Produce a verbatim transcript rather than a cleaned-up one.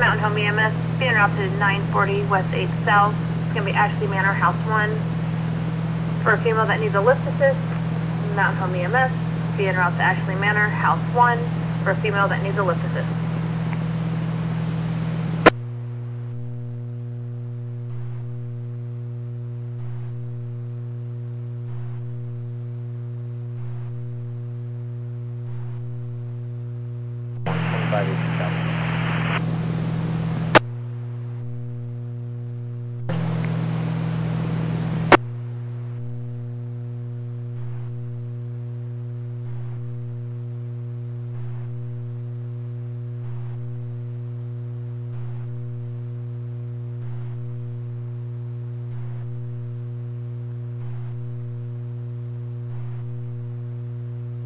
Mountain Home E M S, being routed to nine forty West eighth South. It's going to be Ashley Manor, House one. For a female that needs a lift assist, Mountain Home E M S, being routed to Ashley Manor, House one. For a female that needs a lift assist. one twenty-five East South.